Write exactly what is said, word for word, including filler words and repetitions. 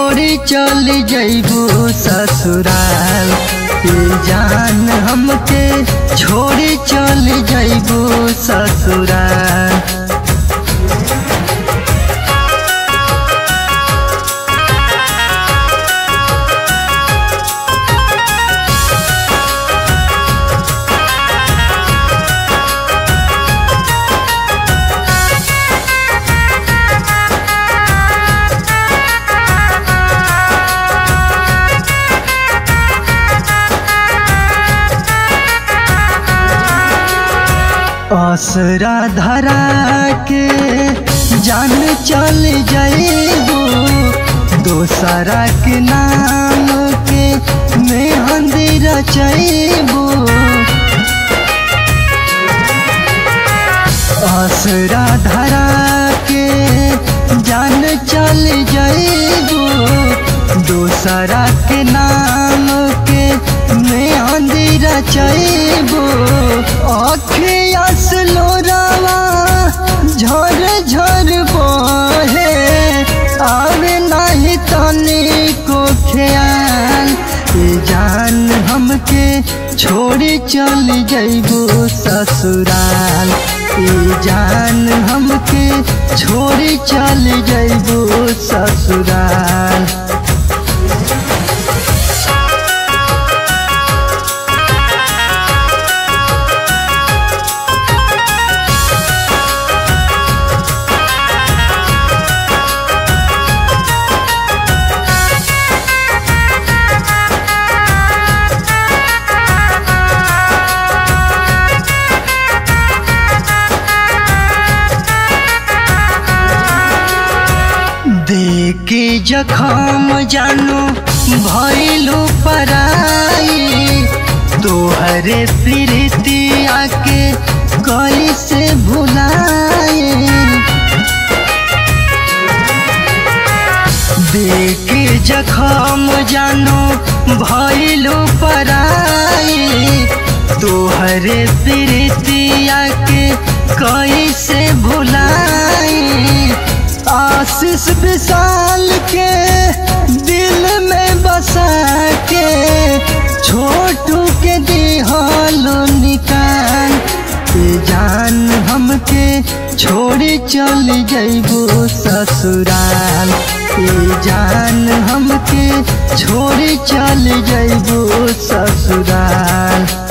छोड़ी चल जइबू ससुराल। ए जान हमके छोड़ी चल जइबू ससुराल। असरा धरा के जान चल जइबू दोसरा के नाम के मेहंदी रचइबू। असरा धरा के जान चल जइबू दोसरा के नाम के मेहंदी रचइबू। अखिया से लोरावा झर झर बहे आवे नाही तनिको ख्याल। ए जान हमके छोड़ी चल जइबू ससुराल। ए जान हमके छोड़ी चल जइबू ससुराल। देखे जखम जानू भइलू पराई तोहरे प्रीतिया के कैसे भुलाए। देखे जखम जानू भइलू पराई तोहरे प्रीतिया के कैसे भुलाए। आशीष विशाल के दिल में बसा के छोटू के दिहलो निकाल। ए जान हमके छोड़ी चल जइबू ससुराल। ए जान हमके छोड़ी चल जइबू ससुराल।